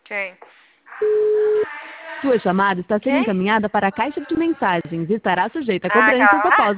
Quem? Sua chamada está sendo Quem? encaminhada para a caixa de mensagens e estará sujeita a Ah, cobranças calma. após